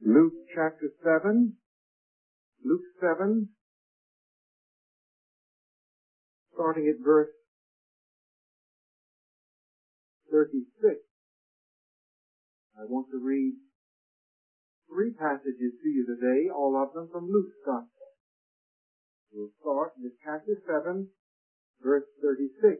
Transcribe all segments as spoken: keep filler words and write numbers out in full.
Luke chapter seven, Luke seven, starting at verse thirty-six. I want to read three passages to you today, all of them from Luke's Gospel. We'll start with chapter seven, verse thirty-six.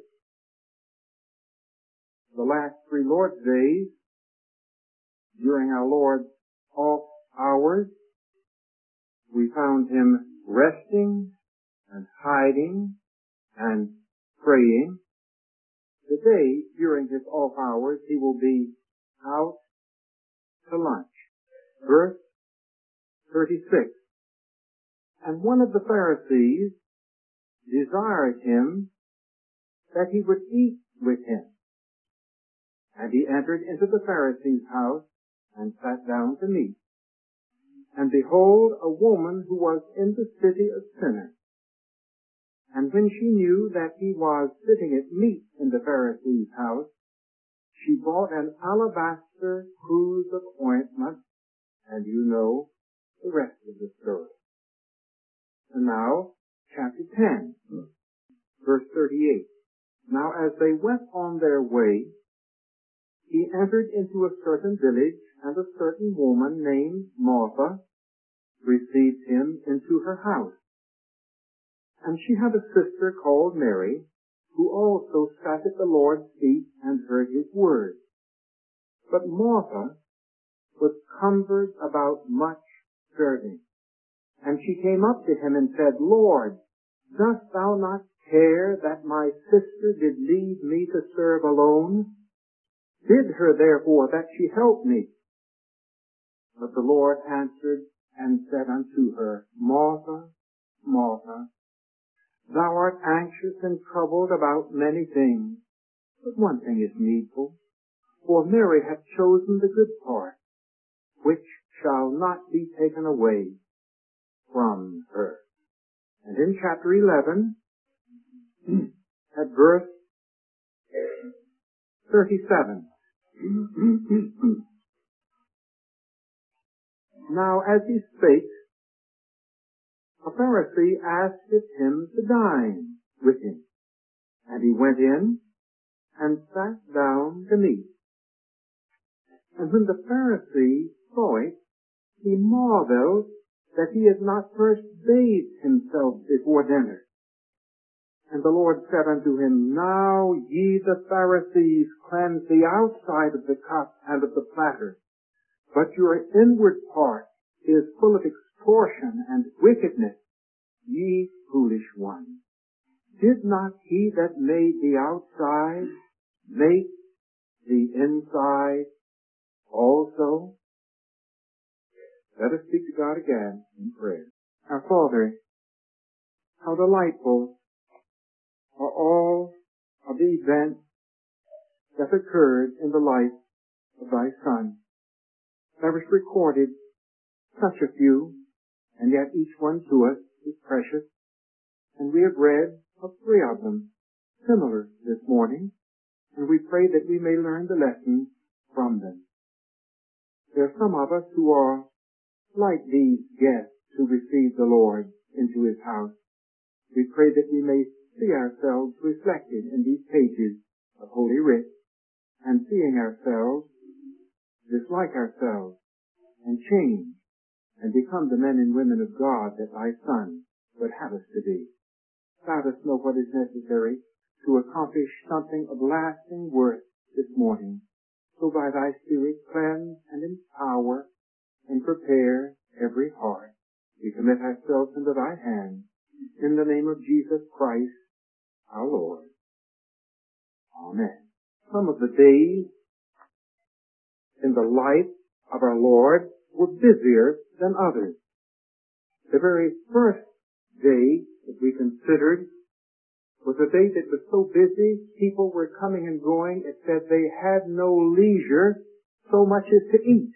The last three Lord's days, during our Lord's off hours, we found him resting and hiding and praying. Today, during his off hours, he will be out to lunch. Verse thirty-six. And one of the Pharisees desired him that he would eat with him. And he entered into the Pharisee's house and sat down to meat. And behold, a woman who was in the city of sinners. And when she knew that he was sitting at meat in the Pharisee's house, she bought an alabaster cruse of ointment, and you know the rest of the story. And now, chapter ten, verse thirty-eight. Now as they went on their way, he entered into a certain village, and a certain woman named Martha received him into her house. And she had a sister called Mary, who also sat at the Lord's feet and heard his word. But Martha was cumbered about much serving. And she came up to him and said, Lord, dost thou not care that my sister did leave me to serve alone? Bid her therefore that she help me. But the Lord answered and said unto her, Martha, Martha, thou art anxious and troubled about many things, but one thing is needful. For Mary hath chosen the good part, which shall not be taken away from her. And in chapter eleven, at verse thirty-seven, now as he spake, a Pharisee asked him to dine with him. And he went in and sat down to meat. And when the Pharisee saw it, he marveled that he had not first bathed himself before dinner. And the Lord said unto him, Now ye the Pharisees cleanse the outside of the cup and of the platter, but your inward part is full of extortion and wickedness. Ye foolish ones, did not he that made the outside make the inside also? Let us speak to God again in prayer. Our Father, how delightful are all of the events that occurred in the life of thy Son. There was recorded such a few, and yet each one to us is precious, and we have read of three of them, similar this morning, and we pray that we may learn the lessons from them. There are some of us who are like these guests who received the Lord into his house. We pray that we may see ourselves reflected in these pages of Holy Writ, and seeing ourselves, dislike ourselves, and change, and become the men and women of God that thy Son would have us to be. Let us know what is necessary to accomplish something of lasting worth this morning. So by thy Spirit cleanse and empower and prepare every heart. We commit ourselves into thy hands. In the name of Jesus Christ, our Lord. Amen. Some of the days in the life of our Lord were busier than others. The very first day that we considered was a day that was so busy, people were coming and going, it said they had no leisure so much as to eat.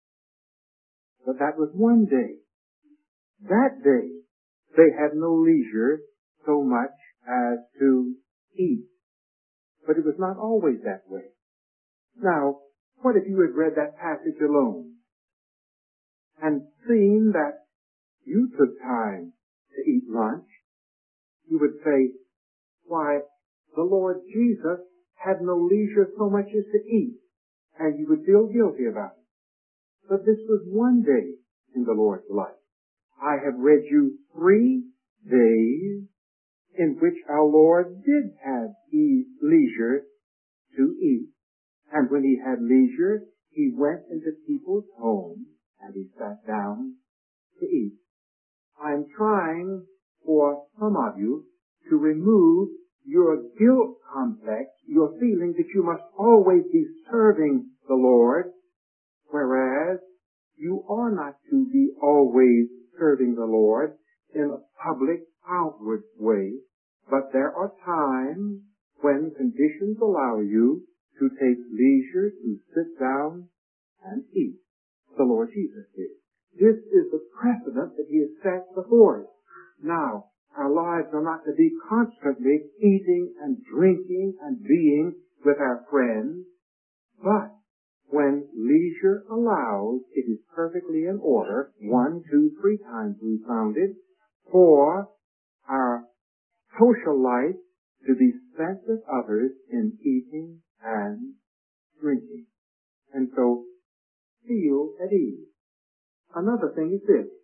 But that was one day. That day, they had no leisure so much as to eat. But it was not always that way. Now, what if you had read that passage alone? and seen that you took time to eat lunch, you would say, why, the Lord Jesus had no leisure so much as to eat, and you would feel guilty about it. But this was one day in the Lord's life. I have read you three days in which our Lord did have e- leisure to eat. And when he had leisure, he went into people's homes and he sat down to eat. I'm trying for some of you to remove your guilt complex, your feeling that you must always be serving the Lord, whereas you are not to be always serving the Lord in a public, outward way, but there are times when conditions allow you to take leisure to sit down and eat. The Lord Jesus did. This is the precedent that he has set before us. Now, our lives are not to be constantly eating and drinking and being with our friends, but when leisure allows, it is perfectly in order, one, two, three times we found it, for our social life to be spent with others in eating and drinking. And so, feel at ease. Another thing is this.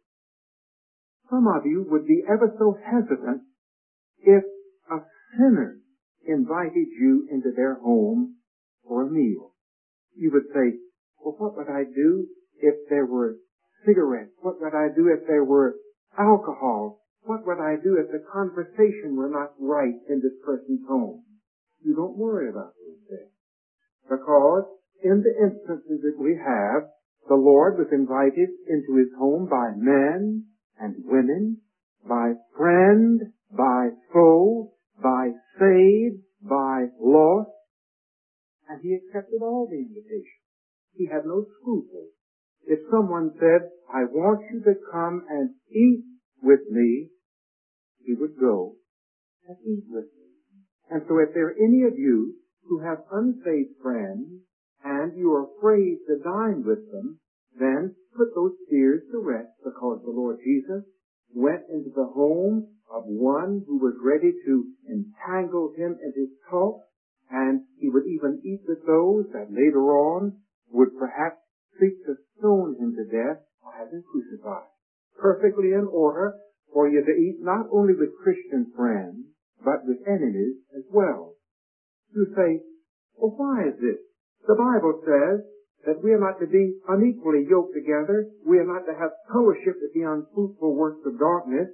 Some of you would be ever so hesitant if a sinner invited you into their home for a meal. You would say, well, what would I do if there were cigarettes? What would I do if there were alcohol? What would I do if the conversation were not right in this person's home? You don't worry about those things. Because in the instances that we have, the Lord was invited into his home by men and women, by friend, by foe, by saved, by lost, and he accepted all the invitations. He had no scruples. If someone said, I want you to come and eat with me, he would go and eat with me. And so if there are any of you who have unsaved friends and you are afraid to dine with them, then put those fears to rest, because the Lord Jesus went into the home of one who was ready to entangle him in his talk, and he would even eat with those that later on would perhaps seek to stone him to death or have him crucified. Perfectly in order for you to eat not only with Christian friends, but with enemies as well. You say, well, why is this? The Bible says that we are not to be unequally yoked together. We are not to have fellowship with the unfruitful works of darkness.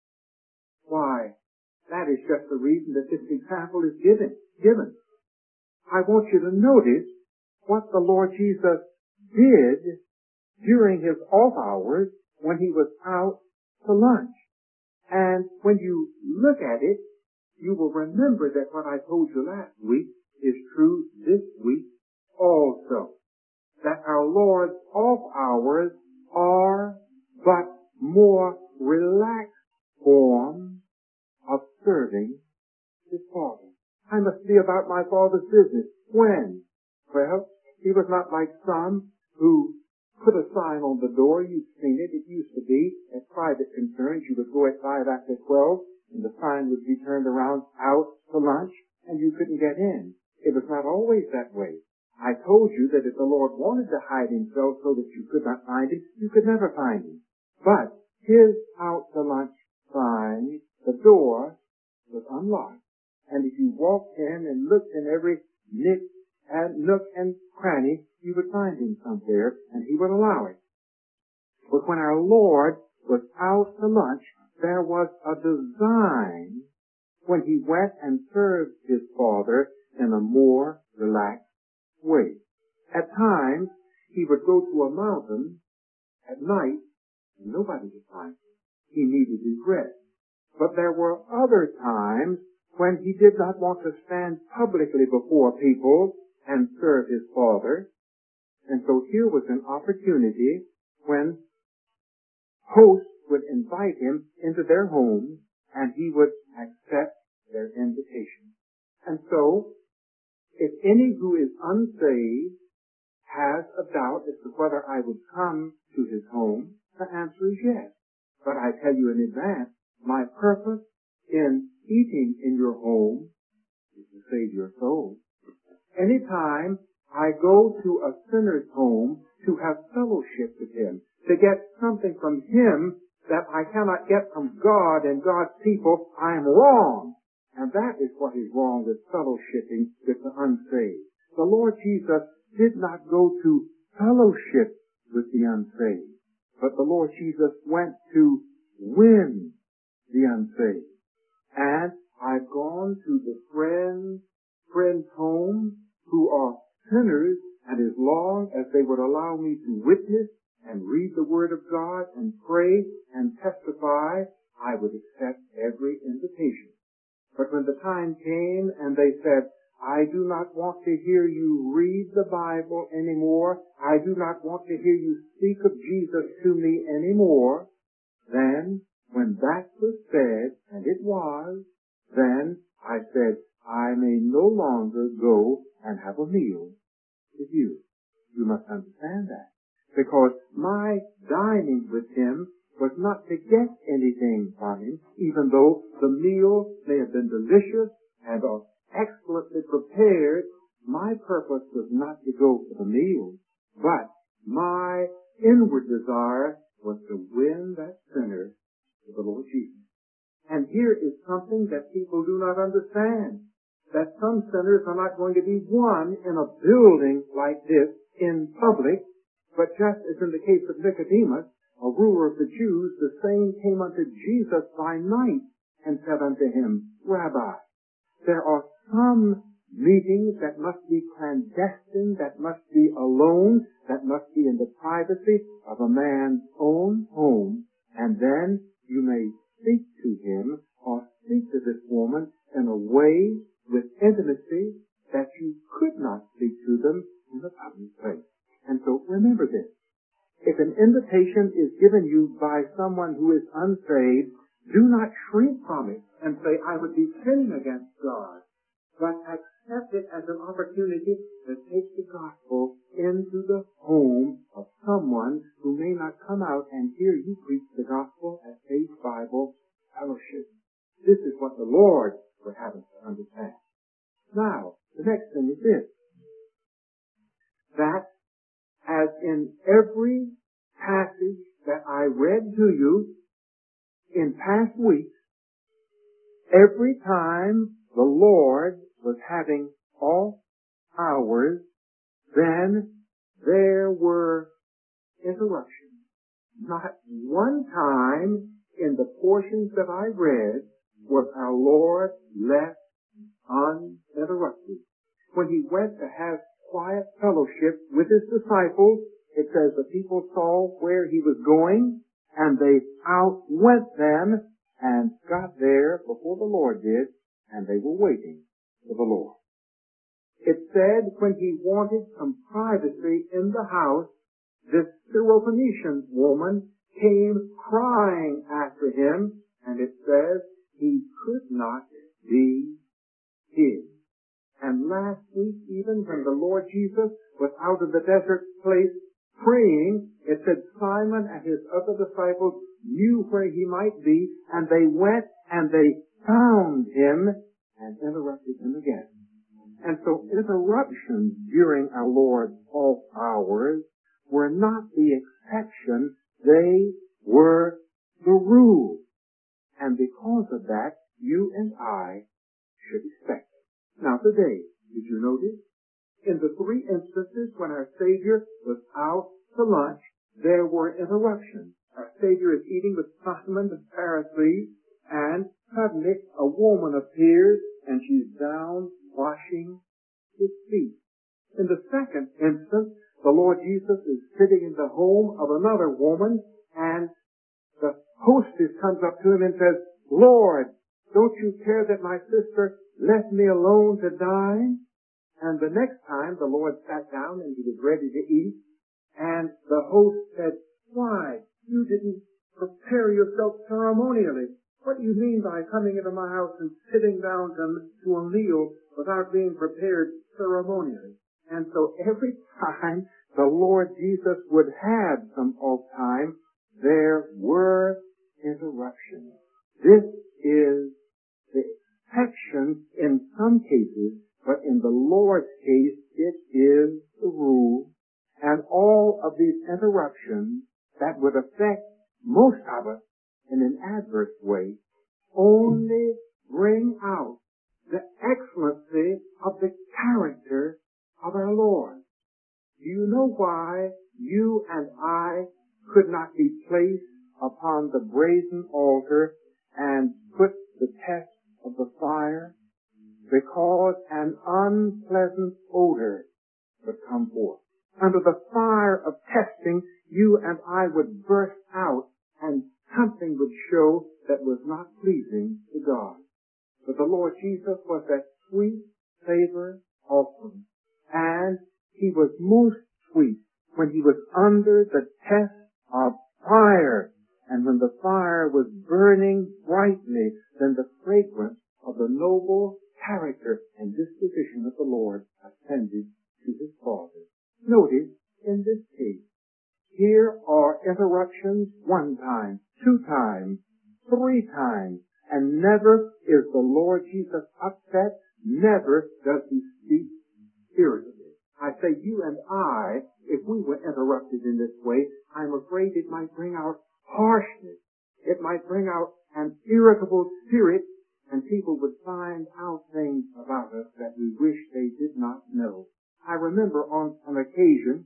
Why? That is just the reason that this example is given. given. I want you to notice what the Lord Jesus did during his off hours when he was out to lunch. And when you look at it, you will remember that what I told you last week is true this week also. That our Lord's off hours are but more relaxed forms of serving his Father. I must be about my Father's business. When? Well, he was not like some who put a sign on the door. You've seen it. It used to be, as private concerns, you would go at five after twelve, and the sign would be turned around out to lunch, and you couldn't get in. It was not always that way. I told you that if the Lord wanted to hide himself so that you could not find him, you could never find him. But his out to lunch sign, the door was unlocked. And if you walked in and looked in every nick and nook and cranny, you would find him somewhere, and he would allow it. But when our Lord was out to lunch, there was a design when he went and served his Father in a more relaxed way. At times, he would go to a mountain at night, and nobody would find him. He needed his rest. But there were other times when he did not want to stand publicly before people and serve his Father. And so here was an opportunity when hosts would invite him into their homes, and he would accept their invitation. And so, if any who is unsaved has a doubt as to whether I would come to his home, the answer is yes. But I tell you in advance, my purpose in eating in your home is to save your soul. Anytime I go to a sinner's home to have fellowship with him, to get something from him that I cannot get from God and God's people, I am wrong. And that is what is wrong with fellowshipping with the unsaved. The Lord Jesus did not go to fellowship with the unsaved, but the Lord Jesus went to win the unsaved. And I've gone to the friends, friends' homes who are sinners, and as long as they would allow me to witness and read the Word of God and pray and testify, I would accept every invitation. But when the time came and they said, I do not want to hear you read the Bible anymore, I do not want to hear you speak of Jesus to me anymore, then when that was said, and it was, then I said, I may no longer go and have a meal with you. You must understand that. Because my dining with him was not to get anything from him, even though the meal may have been delicious and uh, excellently prepared. My purpose was not to go for the meal, but my inward desire was to win that sinner to the Lord Jesus. And here is something that people do not understand, that some sinners are not going to be won in a building like this in public, but just as in the case of Nicodemus, a ruler of the Jews, the same came unto Jesus by night and said unto him, Rabbi, there are some meetings that must be clandestine, that must be alone, that must be in the privacy of a man's own home, and then you may speak to him or speak to this woman in a way with intimacy that you could not speak to them in the public place. And so remember this. If an invitation is given you by someone who is unsaved, do not shrink from it and say, I would be sinning against God, but accept it as an opportunity to take the gospel into the home of someone who may not come out and hear you preach the gospel at Faith Bible Fellowship. This is what the Lord would have us to understand. Now, the next thing is this, that as in every passage that I read to you in past weeks, every time the Lord was having off hours, then there were interruptions. Not one time in the portions that I read was our Lord left uninterrupted. When he went to have quiet fellowship with his disciples, it says the people saw where he was going, and they outwent them and got there before the Lord did, and they were waiting for the Lord. It said when he wanted some privacy in the house, this Syrophoenician woman came crying after him, and it says he could not be hid. And last week, even when the Lord Jesus was out of the desert place praying, it said Simon and his other disciples knew where he might be, and they went and they found him and interrupted him again. And so interruptions during our Lord's off hours were not the exception, they were the rule. And because of that, you and I should expect it. Now today, did you notice? In the three instances when our Savior was out to lunch, there were interruptions. Our Savior is eating with Simon the Pharisee, and suddenly a woman appears, and she's down washing his feet. In the second instance, the Lord Jesus is sitting in the home of another woman, and the hostess comes up to him and says, Lord, don't you care that my sister left me alone to dine? And the next time the Lord sat down and he was ready to eat, and the host said, why, you didn't prepare yourself ceremonially. What do you mean by coming into my house and sitting down to, to a meal without being prepared ceremonially? And so every time the Lord Jesus would have some off time, there were interruptions. This is the exception in some cases, but in the Lord's case, it is the rule. And all of these interruptions that would affect most of us in an adverse way only bring out the excellency of the character of our Lord. Do you know why you and I could not be placed upon the brazen altar and put the test of the fire? Because an unpleasant odor would come forth. Under the fire of testing, you and I would burst out and something would show that was not pleasing to God. But the Lord Jesus was that sweet savor offering. And he was most sweet when he was under the test of fire. And when the fire was burning brightly, then the fragrance of the noble character and disposition of the Lord ascended to his Father. Notice in this case, here are interruptions one time, two times, three times, and never is the Lord Jesus upset, never does he speak irritably. I say you and I, if we were interrupted in this way, I'm afraid it might bring out harshness. It might bring out an irritable spirit, and people would find out things about us that we wish they did not know. I remember on an occasion,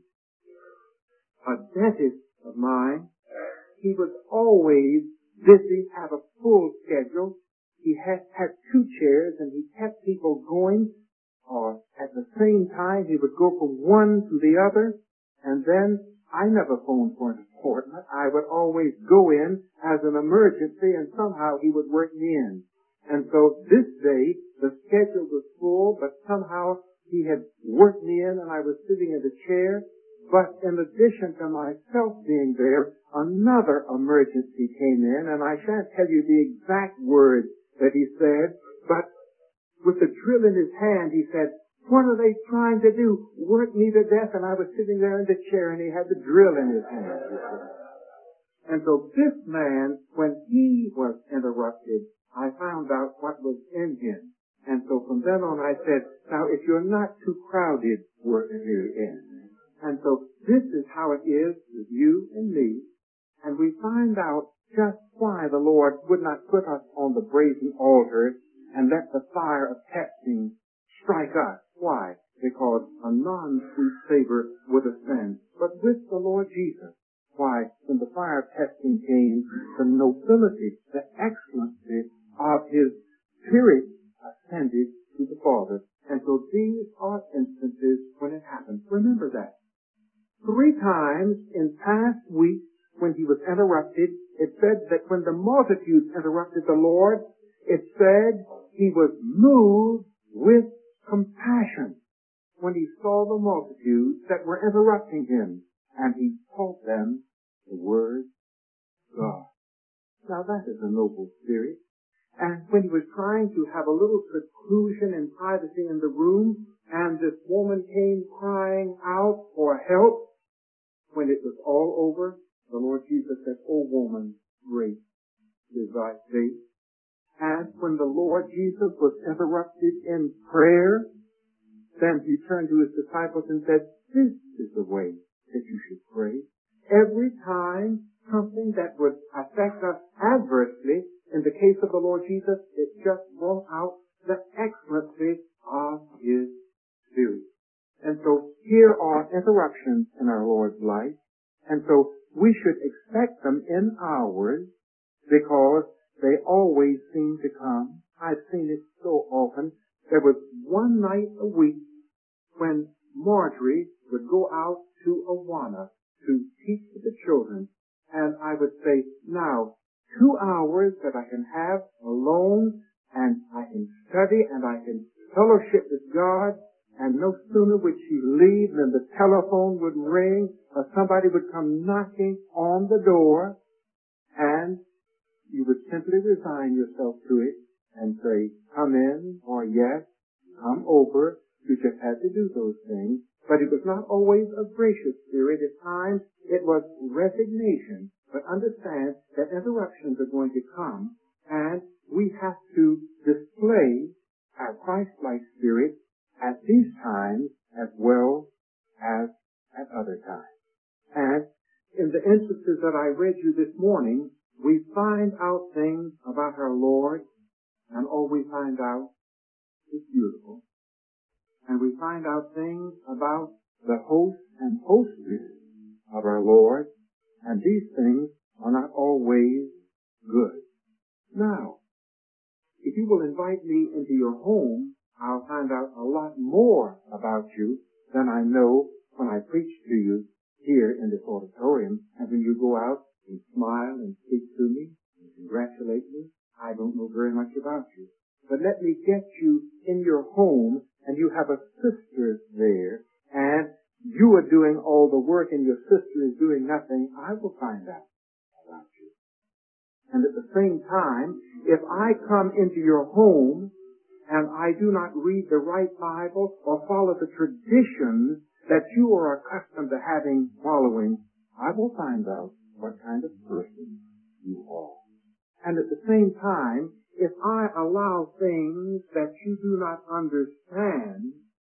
a dentist of mine, he was always busy, had a full schedule. He had, had two chairs, and he kept people going, or at the same time he would go from one to the other, and then I never phoned for an appointment. I would always go in as an emergency, and somehow he would work me in. And so this day, the schedule was full, but somehow he had worked me in, and I was sitting in the chair. But in addition to myself being there, another emergency came in, and I shan't tell you the exact words that he said, but with the drill in his hand, he said, "What are they trying to do? Work me to death?" And I was sitting there in the chair, and he had the drill in his hand. And so this man, when he was interrupted, I found out what was in him. And so from then on I said, now if you're not too crowded, work me in. And so this is how it is with you and me. And we find out just why the Lord would not put us on the brazen altar and let the fire of testing strike us. Why? Because a non-sweet savor would ascend. But with the Lord Jesus, why? When the fire of testing came, the nobility, the excellency of his spirit ascended to the Father. And so these are instances when it happened. Remember that. Three times in past weeks when he was interrupted, it said that when the multitudes interrupted the Lord, it said he was moved with compassion when he saw the multitudes that were interrupting him, and he taught them the word of God. Now that is a noble spirit. And when he was trying to have a little seclusion and privacy in the room, and this woman came crying out for help, when it was all over, the Lord Jesus said, "O woman, great is thy faith." And when the Lord Jesus was interrupted in prayer, then he turned to his disciples and said, "This is the way that you should pray." Every time something that would affect us adversely, in the case of the Lord Jesus, it just brought out the excellency of his spirit. And so here are interruptions in our Lord's life. And so we should expect them in ours because they always seem to come. I've seen it so often. There was one night a week when Marjorie would go out to Awana to teach the children. And I would say, now, two hours that I can have alone, and I can study, and I can fellowship with God, and no sooner would she leave than the telephone would ring, or somebody would come knocking on the door, and you would simply resign yourself to it and say, "Come in," or "Yes, come over." You just had to do those things. But it was not always a gracious spirit. At times it was resignation. But understand that interruptions are going to come, and we have to display our Christ-like spirit at these times as well as at other times. And in the instances that I read you this morning, we find out things about our Lord, and all we find out is beautiful. And we find out things about the host and hostess of our Lord, and these things are not always good. Now, if you will invite me into your home, I'll find out a lot more about you than I know when I preach to you here in this auditorium. And when you go out and smile and speak to me and congratulate me, I don't know very much about you. But let me get you in your home, and you have a sister there, and you are doing all the work and your sister is doing nothing. I will find out about you. And at the same time, if I come into your home and I do not read the right Bible or follow the traditions that you are accustomed to having following, I will find out what kind of person you are. And at the same time, if I allow things that you do not understand,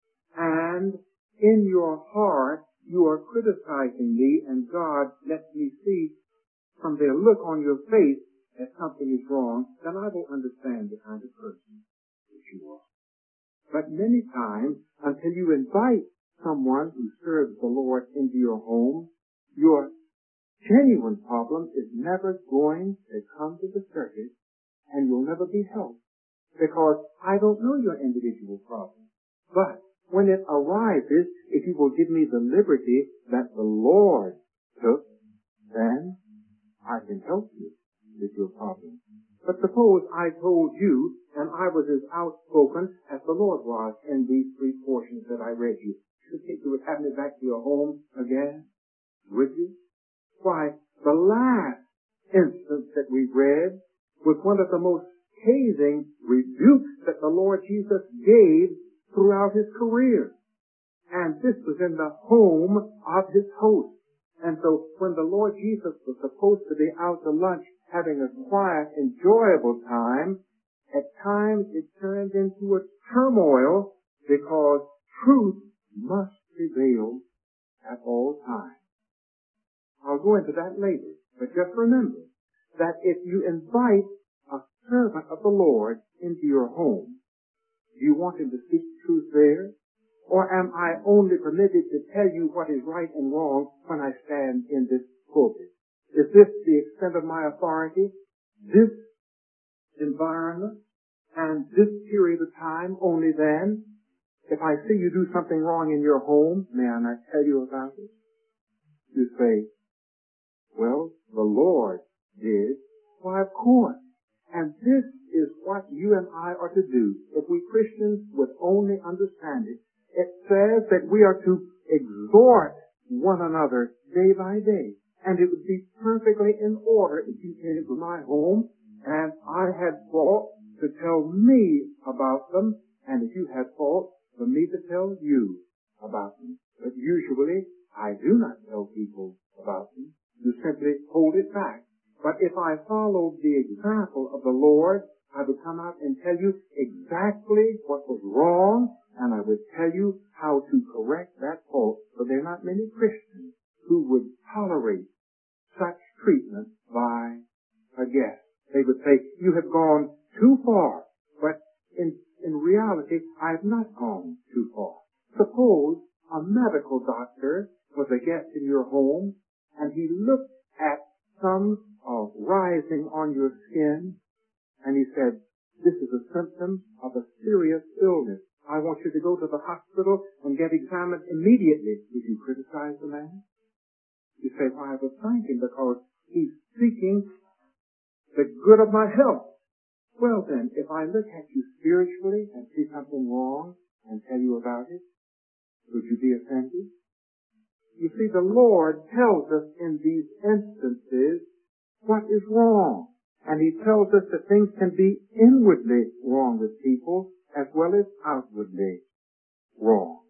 and in your heart you are criticizing me, and God lets me see from their look on your face that something is wrong, then I will understand the kind of person that you are. But many times, until you invite someone who serves the Lord into your home, your genuine problem is never going to come to the surface, and you'll never be helped, because I don't know your individual problem. But when it arises, if you will give me the liberty that the Lord took, then I can help you with your problem. But suppose I told you, and I was as outspoken as the Lord was in these three portions that I read you. You think you would have me back to your home again? Would you? Why, the last instance that we read was one of the most scathing rebukes that the Lord Jesus gave throughout his career. And this was in the home of his host. And so when the Lord Jesus was supposed to be out to lunch having a quiet, enjoyable time, at times it turned into a turmoil because truth must prevail at all times. I'll go into that later, but just remember that if you invite a servant of the Lord into your home, do you want him to speak truth there? Or am I only permitted to tell you what is right and wrong when I stand in this pulpit? Is this the extent of my authority? This environment and this period of time only then? If I see you do something wrong in your home, may I not tell you about it? You say, well, the Lord did. Why, of course. And this is what you and I are to do. If we Christians would only understand it, it says that we are to exhort one another day by day. And it would be perfectly in order if you came to my home and I had fault to tell me about them, and if you had fault for me to tell you about them. But usually I do not tell people about them. You simply hold it back. But if I followed the example of the Lord, I would come out and tell you exactly what was wrong, and I would tell you how to correct that fault. So there are not many Christians who would tolerate such treatment by a guest. They would say, you have gone too far. But in, in reality, I have not gone too far. Suppose a medical doctor was a guest in your home, and he looked at some uh, rising on your skin, and he said, this is a symptom of a serious illness. I want you to go to the hospital and get examined immediately. Would you criticize the man? You say, well, I will thank him because he's seeking the good of my health. Well then, if I look at you spiritually and see something wrong and tell you about it, would you be offended? You see, the Lord tells us in these instances what is wrong. And he tells us that things can be inwardly wrong with people as well as outwardly wrong.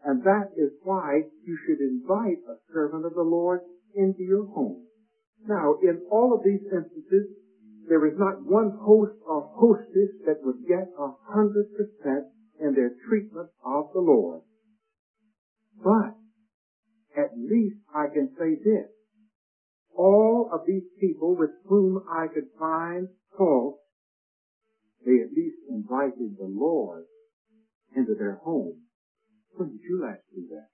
And that is why you should invite a servant of the Lord into your home. Now, in all of these instances, there is not one host or hostess that would get a hundred percent in their treatment of the Lord. But at least I can say this. All of these people with whom I could find fault, they at least invited the Lord into their home. When did you last do that?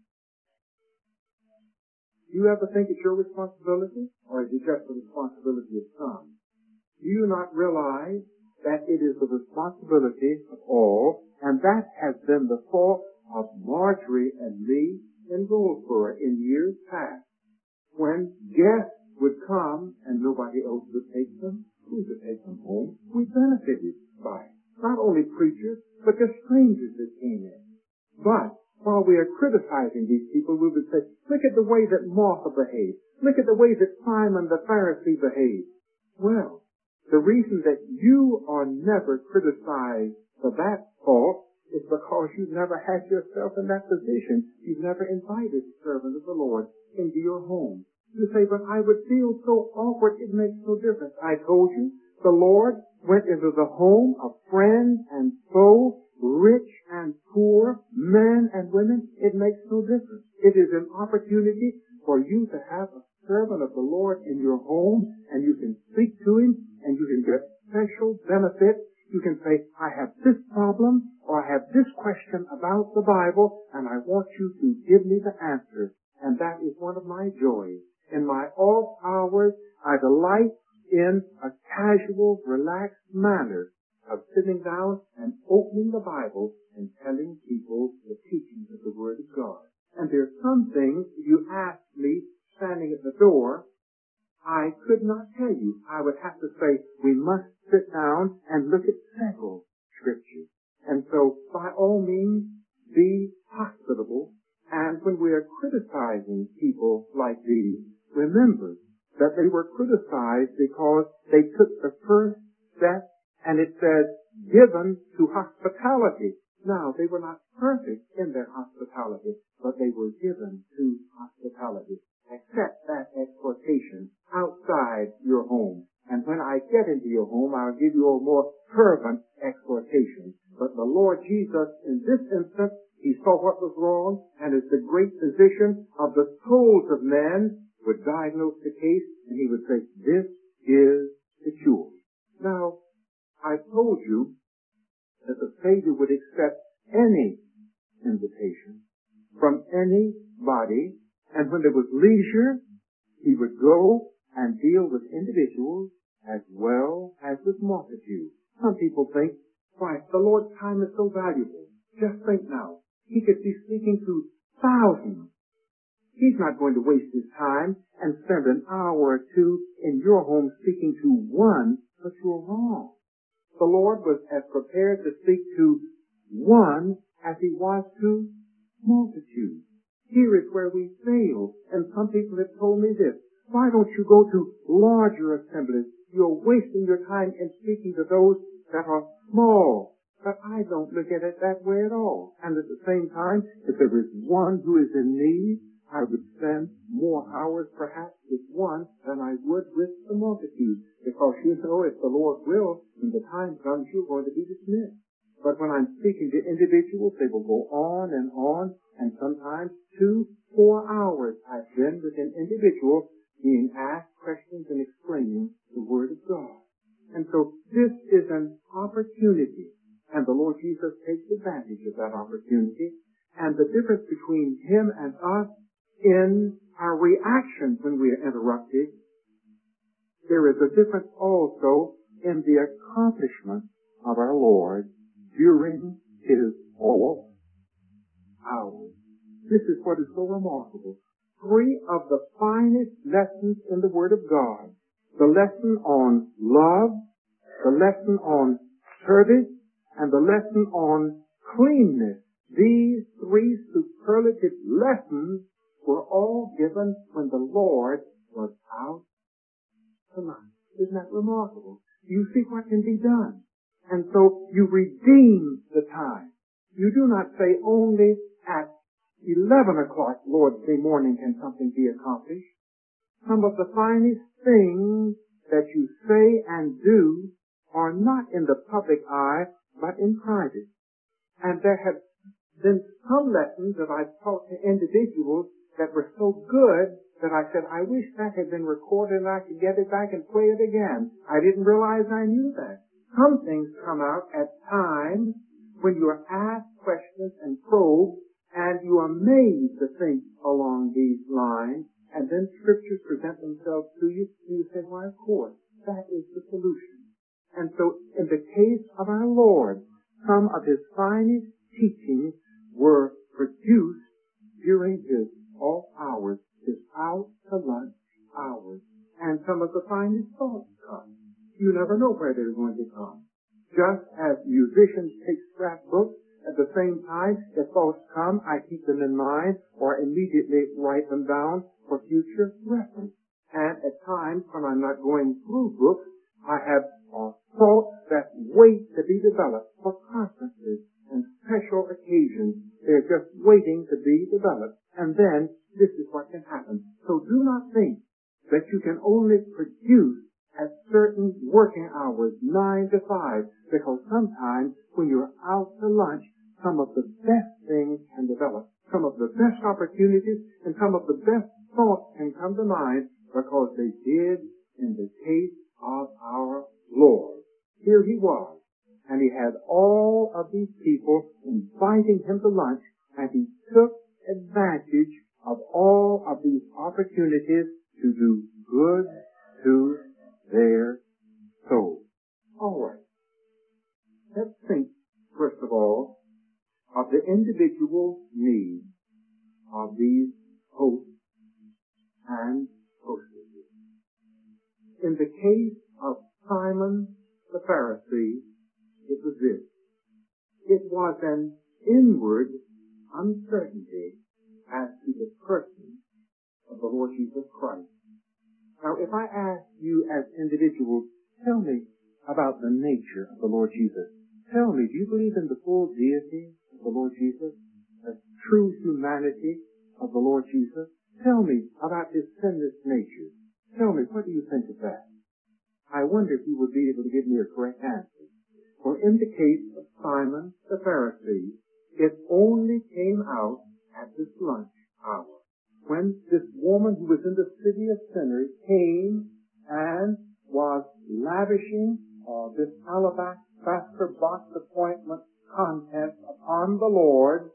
Do you ever think it's your responsibility, or is it just the responsibility of some? Do you not realize that it is the responsibility of all, and that has been the fault of Marjorie and me in Goldsboro in years past? When guests would come and nobody else would take them, we would take them home. We benefited by it. Not only preachers, but the strangers that came in. But while we are criticizing these people, we would say, look at the way that Martha behaved. Look at the way that Simon the Pharisee behaved. Well, the reason that you are never criticized for that fault is because you've never had yourself in that position. You've never invited the servant of the Lord into your home. You say, but I would feel so awkward, it makes no difference. I told you, the Lord went into the home of friends and foes, rich and poor, men and women. It makes no difference. It is an opportunity for you to have a servant of the Lord in your home, and you can speak to him, and you can get special benefit. You can say, I have this problem, or I have this question about the Bible, and I want you to give me the answer. And that is one of my joys. In my off hours, I delight in a casual, relaxed manner of sitting down and opening the Bible and telling people the teachings of the Word of God. And there are some things you ask me standing at the door, I could not tell you. I would have to say, we must sit down and look at several scriptures. And so, by all means, be hospitable. And when we are criticizing people like these, remember that they were criticized because they took the first step, and it says, given to hospitality. Now, they were not perfect in their hospitality, but they were given to hospitality. Accept that exhortation outside your home. And when I get into your home, I'll give you a more fervent exhortation. But the Lord Jesus, in this instance, he saw what was wrong, and as the great physician of the souls of men, would diagnose the case, and he would say, this is the cure. Now, I told you that the Savior would accept any invitation from anybody, and when there was leisure, he would go and deal with individuals as well as with multitudes. Some people think, why, the Lord's time is so valuable. Just think now, he could be speaking to thousands. He's not going to waste his time and spend an hour or two in your home speaking to one, but you're wrong. The Lord was as prepared to speak to one as he was to multitudes. Here is where we fail, and some people have told me this. Why don't you go to larger assemblies? You're wasting your time in speaking to those that are small. But I don't look at it that way at all. And at the same time, if there is one who is in need, I would spend more hours perhaps with one than I would with the multitude. Because you know, if the Lord will, when the time comes, you're going to be dismissed. But when I'm speaking to individuals, they will go on and on, and sometimes two, four hours I've been with an individual being asked questions and explaining the Word of God. And so this is an opportunity, and the Lord Jesus takes advantage of that opportunity. And the difference between him and us in our reaction when we are interrupted, there is a difference also in the accomplishment of our Lord during his off hours. This is what is so remarkable. Three of the finest lessons in the Word of God. The lesson on love, the lesson on service, and the lesson on cleanness. These three superlative lessons were all given when the Lord was out tonight. Isn't that remarkable? You see what can be done. And so you redeem the time. You do not say only at eleven o'clock Lord's Day morning can something be accomplished. Some of the finest things that you say and do are not in the public eye, but in private. And there have been some lessons that I've taught to individuals that were so good that I said, I wish that had been recorded and I could get it back and play it again. I didn't realize I knew that. Some things come out at times when you are asked questions and probed, and you are made to think along these lines, and then scriptures present themselves to you, and you say, why, of course, that is the solution. And so, in the case of our Lord, some of his finest teachings were produced during his off hours, his out to lunch hours, and some of the finest thoughts come. You never know where they're going to come. Just as musicians take scrapbooks, at the same time, if thoughts come, I keep them in mind or immediately write them down for future reference. And at times, when I'm not going through books, I have uh, thoughts that wait to be developed for conferences and special occasions. They're just waiting to be developed. And then, this is what can happen. So do not think that you can only produce at certain working hours, nine to five, because sometimes when you're out to lunch, some of the best things can develop. Some of the best opportunities and some of the best thoughts can come to mind because they did in the case of our Lord. Here he was, and he had all of these people inviting him to lunch, and he took advantage of all of these opportunities to do good to their soul. All right. Let's think, first of all, of the individual needs of these hosts and hostesses. In the case of Simon the Pharisee, it was this. It was an inward uncertainty as to the person of the Lord Jesus Christ. Now, if I ask you as individuals, tell me about the nature of the Lord Jesus. Tell me, do you believe in the full deity of the Lord Jesus? The true humanity of the Lord Jesus? Tell me about his sinless nature. Tell me, what do you think of that? I wonder if you would be able to give me a correct answer. For in the case of Simon the Pharisee, it only came out at this lunch hour, when this woman who was in the city of sinners came and was lavishing uh, this alabaster box appointment contents upon the Lord.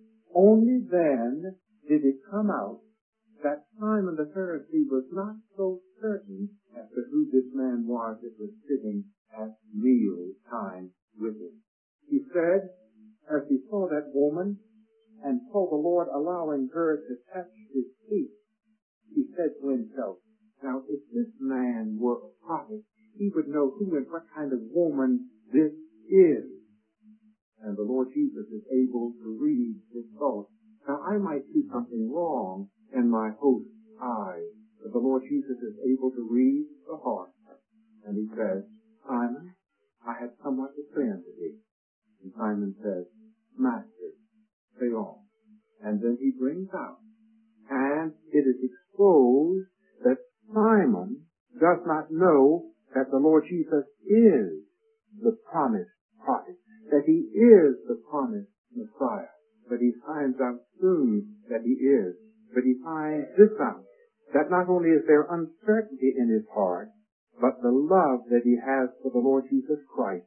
Only then did it come out that Simon the Pharisee was not so certain as to who this man was that was sitting at meal time with him. He said, as he saw that woman and saw the Lord allowing her to touch his feet, he said to himself, now if this man were a prophet, he would know who and what kind of woman this is. And the Lord Jesus is able to read his thoughts. Now I might see something wrong in my host's eyes, but the Lord Jesus is able to read the heart. And he says, Simon, I have somewhat to say unto thee. And Simon says, Master, say on. And then he brings out, and it is exposed that Simon does not know that the Lord Jesus is the promised prophet, that he is the promised Messiah. But he finds out soon that he is. But he finds this out, that not only is there uncertainty in his heart, but the love that he has for the Lord Jesus Christ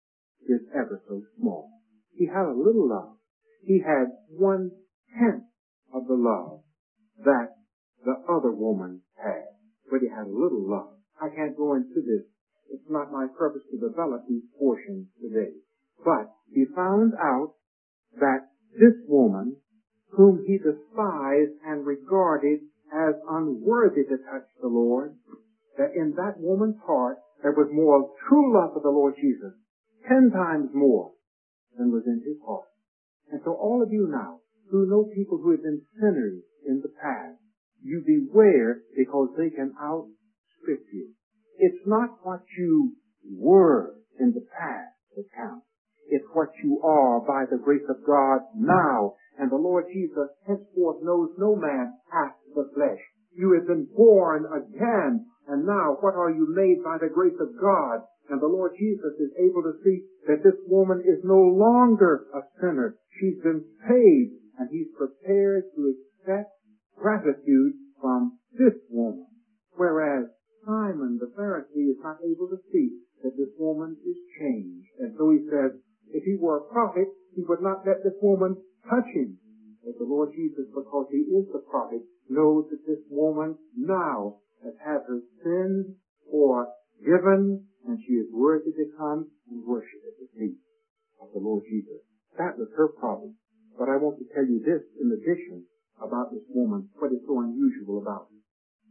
is ever so small. He had a little love. He had one-tenth of the love that the other woman had. But he had a little love. I can't go into this. It's not my purpose to develop these portions today. But he found out that this woman, whom he despised and regarded as unworthy to touch the Lord, that in that woman's heart there was more true love for the Lord Jesus, ten times more than was in his heart. And so all of you now, who know people who have been sinners in the past, you beware because they can outstrip you. It's not what you were in the past that counts. It's what you are by the grace of God now. And the Lord Jesus henceforth knows no man after the flesh. You have been born again. And now what are you made by the grace of God? And the Lord Jesus is able to see that this woman is no longer a sinner. She's been saved. And he's prepared to accept gratitude from this woman. Whereas Simon the Pharisee is not able to see that this woman is changed. And so he says, if he were a prophet, he would not let this woman touch him. But the Lord Jesus, because he is the prophet, knows that this woman now has had her sins forgiven, and she is worthy to come and worship at the feet of the Lord Jesus. That was her problem. But I want to tell you this in addition about this woman, what is so unusual about her.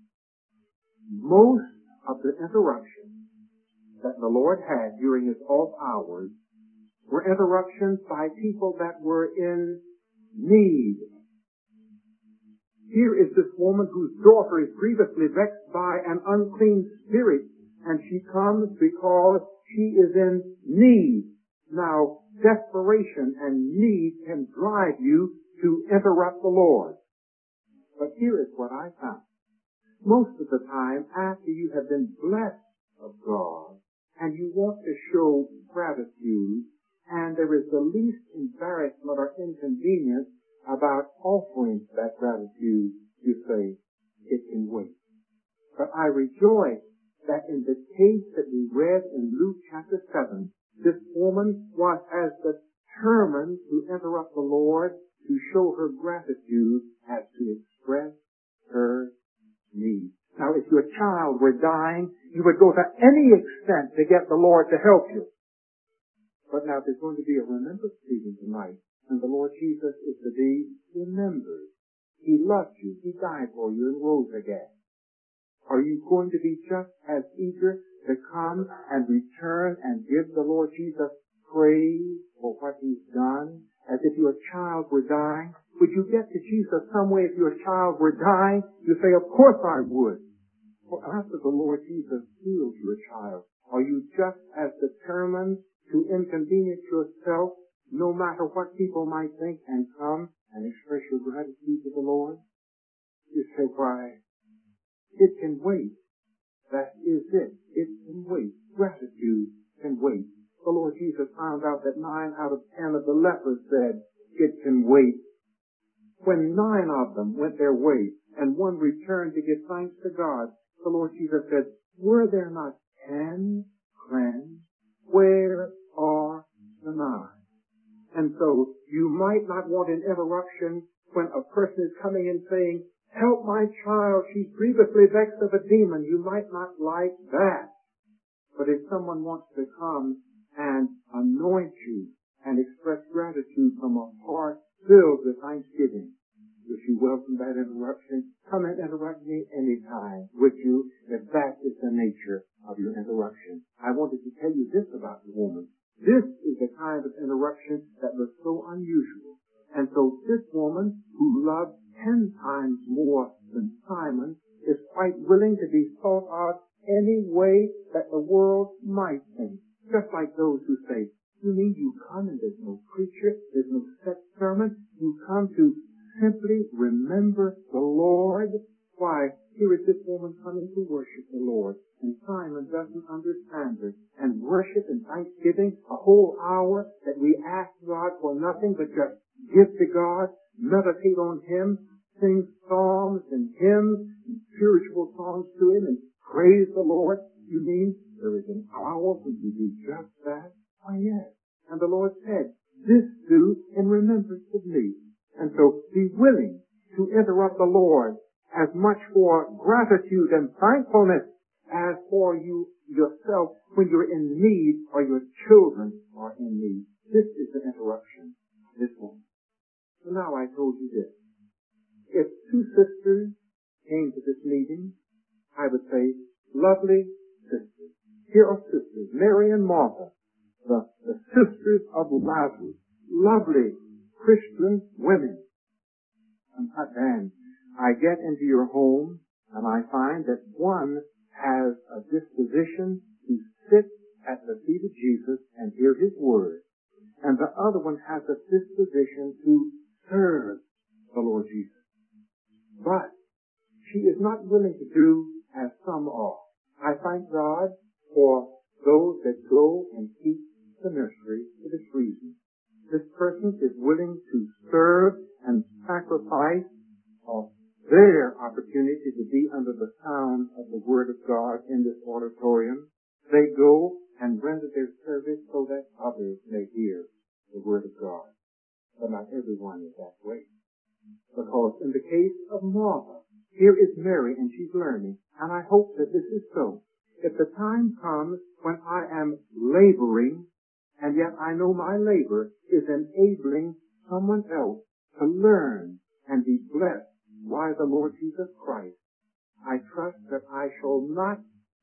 Most of the interruptions that the Lord had during his off hours were interruptions by people that were in need. Here is this woman whose daughter is grievously vexed by an unclean spirit, and she comes because she is in need. Now, desperation and need can drive you to interrupt the Lord. But here is what I found. Most of the time, after you have been blessed of God, and you want to show gratitude, and there is the least embarrassment or inconvenience about offering that gratitude, you say, it can wait. But I rejoice that in the case that we read in Luke chapter seven, this woman was as determined to interrupt the Lord, to show her gratitude, as to express her need. Now, if your child were dying, you would go to any extent to get the Lord to help you. But now there's going to be a remembrance meeting tonight, and the Lord Jesus is to be remembered. He loved you. He died for you and rose again. Are you going to be just as eager to come and return and give the Lord Jesus praise for what he's done as if your child were dying? Would you get to Jesus some way if your child were dying? You say, of course I would. Well, after the Lord Jesus healed your child, are you just as determined to inconvenience yourself, no matter what people might think, and come and express your gratitude to the Lord? You say, why, it can wait. That is it. It can wait. Gratitude can wait. The Lord Jesus found out that nine out of ten of the lepers said, it can wait. When nine of them went their way and one returned to give thanks to God, the Lord Jesus said, were there not ten cleansed? Where are the nine? And so you might not want an interruption when a person is coming and saying, help my child, she's grievously vexed of a demon. You might not like that. But if someone wants to come and anoint you and express gratitude from a heart filled with thanksgiving, would you welcome that interruption? Come and interrupt me anytime, would you, if that is the nature of your interruption. I wanted to tell you this about the woman. This is the kind of interruption that was so unusual. And so this woman, who loved ten times more than Simon, is quite willing to be thought of any way that the world might think. Just like those who say, you mean you come and there's no preacher, there's no set sermon, you come to simply remember the Lord? Why, here is this woman coming to worship the Lord, and Simon doesn't understand her. And worship and thanksgiving, a whole hour that we ask God for nothing but just give to God, meditate on Him, sing psalms and hymns and spiritual songs to Him, and praise the Lord. You mean there is an hour when you do just that? Why, yes. And the Lord said, this do in remembrance of me. And so be willing to interrupt the Lord as much for gratitude and thankfulness as for you yourself when you're in need or your children are in need. This is the interruption. This one. So now I told you this. If two sisters came to this meeting, I would say, lovely sisters. Here are sisters, Mary and Martha, the, the sisters of Lazarus, lovely Christian women. And then I get into your home and I find that one has a disposition to sit at the feet of Jesus and hear His word. and the other one has a disposition to serve the Lord Jesus. But she is not willing to do as some are. I thank God for those that go and teach the nursery for this reason. This person is willing to serve and sacrifice of their opportunity to be under the sound of the Word of God in this auditorium. They go and render their service so that others may hear the Word of God. But not everyone is that way. Because in the case of Martha, here is Mary and she's learning, and I hope that this is so. If the time comes when I am laboring, and yet I know my labor is enabling someone else to learn and be blessed by the Lord Jesus Christ, I trust that I shall not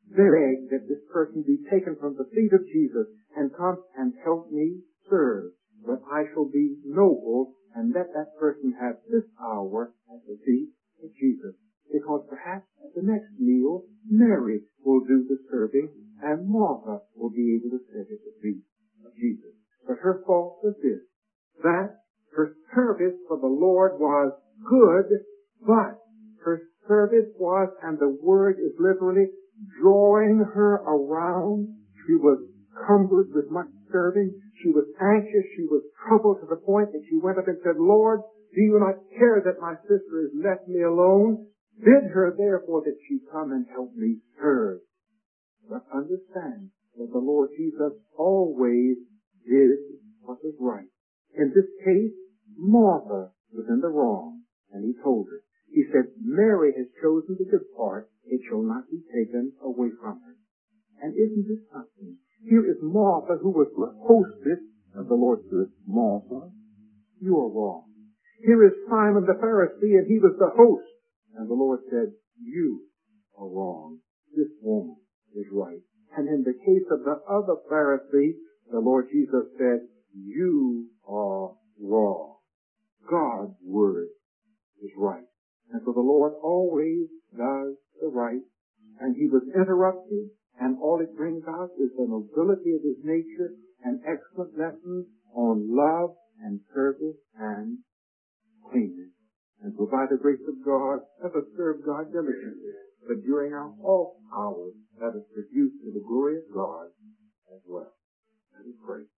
beg that this person be taken from the feet of Jesus and come and help me serve, but I shall be noble and let that person have this hour at the feet of Jesus. Because perhaps at the next meal, Mary will do the serving and Martha will be able to sit at the feet of Jesus. But her fault was this, that her service for the Lord was good, but her service was, and the word is literally drawing her around. She was cumbered with much serving. She was anxious. She was troubled to the point that she went up and said, Lord, do you not care that my sister has left me alone? Bid her therefore that she come and help me serve. But understand that the Lord Jesus always did what was right. In this case, Martha was in the wrong, and he told her. He said, Mary has chosen the good part. It shall not be taken away from her. And isn't this something? Here is Martha, who was the hostess, and the Lord said, Martha, you are wrong. Here is Simon the Pharisee, and he was the host. And the Lord said, you are wrong. This woman is right. And in the case of the other Pharisee, the Lord Jesus said, you are wrong. God's word is right. And so the Lord always does the right. And he was interrupted, and all it brings out is the nobility of his nature and excellent lessons on love and service and cleanness. And so by the grace of God, let us serve God diligently. But during our off hours, let us produce to the glory of God as well. Let us pray.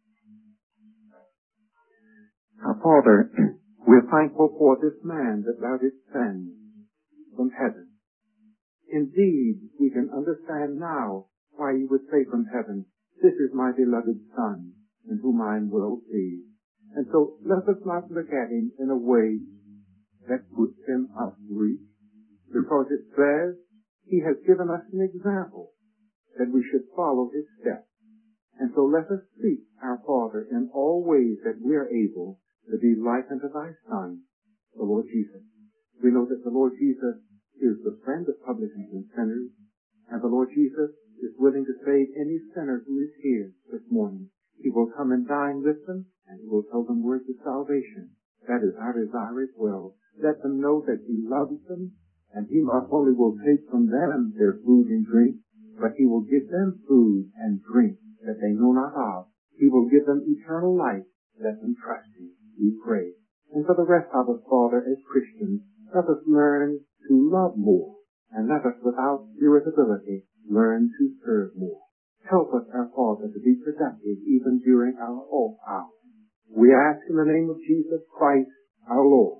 Our Father, we're thankful for this man that thou didst send from heaven. Indeed, we can understand now why you would say from heaven, this is my beloved Son, in whom I am well pleased. And so let us not look at him in a way that puts him up to reach, because it says he has given us an example that we should follow his steps. And so let us seek our Father in all ways that we are able to be like unto thy Son, the Lord Jesus. We know that the Lord Jesus is the friend of publicans and sinners, and the Lord Jesus is willing to save any sinner who is here this morning. He will come and dine with them, and he will tell them words of salvation. That is our desire as well. Let them know that he loves them, and he not only will take from them their food and drink, but he will give them food and drink that they know not of. He will give them eternal life. Let them trust him, we pray. And for the rest of us, Father, as Christians, let us learn to love more, and let us, without irritability, learn to serve more. Help us, our Father, to be productive even during our off hours. We ask in the name of Jesus Christ, our Lord.